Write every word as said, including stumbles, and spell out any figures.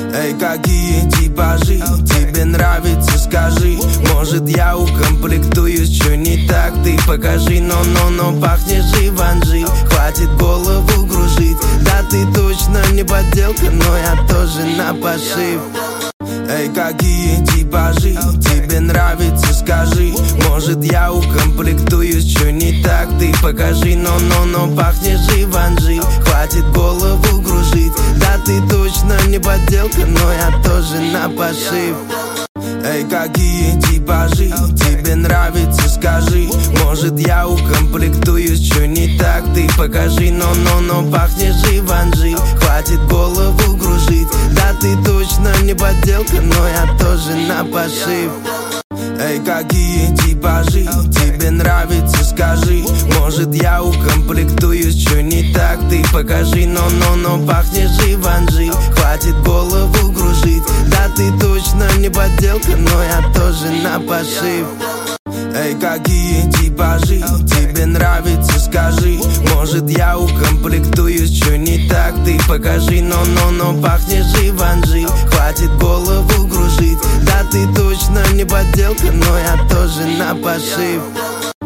Эй, какие типажи тебе нравится, скажи. Может, я укомплектуюсь, чё не так, ты покажи. Но-но-но, пахнешь Живанши, хватит голову кружить. Да ты точно не подделка, но я тоже на пошив. Эй, какие типажи тебе нравится, скажи. Может, я укомплектуюсь, чё не так, ты покажи. Но-но-но, пахнешь Живанши, хватит голову кружить. Да ты точно не подделка, но я тоже на пошив. Эй, какие типажи тебе нравится, скажи. Может, я укомплектуюсь, чё не так, ты покажи. Но-но-но, пахнешь Живанши, хватит голову кружить. Да ты точно не подделка, но я тоже на пошив. Эй, какие типажи тебе нравится, скажи. Может, я укомплектуюсь, чё не так, ты покажи. Но-но-но, пахнешь Живанши, хватит голову кружить. Да ты точно не подделка, но я тоже на пошив. Эй, какие типажи тебе нравится, скажи. Может, я укомплектуюсь, чё не так, ты покажи. Но-но-но, пахнешь Живанши, хватит голову кружить. Да ты точно не подделка, но я тоже на пошив.